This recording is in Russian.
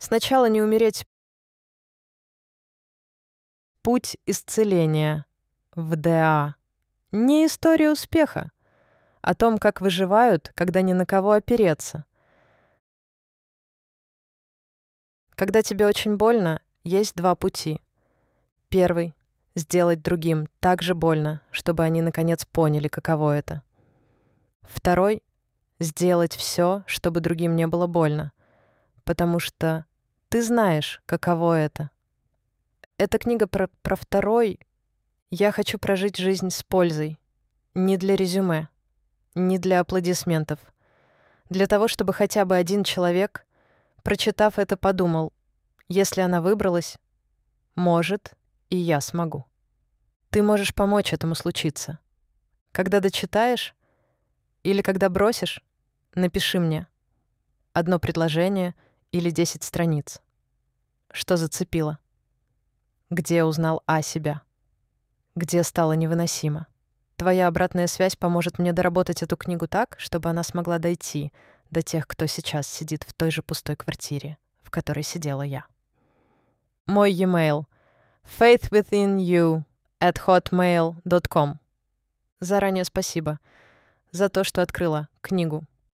Сначала не умереть. Путь исцеления. ВДА. Не история успеха. О том, как выживают, когда ни на кого опереться. Когда тебе очень больно, есть два пути. Первый — сделать другим так же больно, чтобы они наконец поняли, каково это. Второй — сделать все, чтобы другим не было больно, потому что ты знаешь, каково это. Эта книга про второй. Я хочу прожить жизнь с пользой. Не для резюме, не для аплодисментов. Для того, чтобы хотя бы один человек, прочитав это, подумал: если она выбралась, может, и я смогу. Ты можешь помочь этому случиться. Когда дочитаешь или когда бросишь, напиши мне одно предложение или 10 страниц. Что зацепило? Где узнал о себя? Где стало невыносимо? Твоя обратная связь поможет мне доработать эту книгу так, чтобы она смогла дойти до тех, кто сейчас сидит в той же пустой квартире, в которой сидела я. Мой e-mail faithwithinyou@hotmail.com. Заранее спасибо за то, что открыла книгу.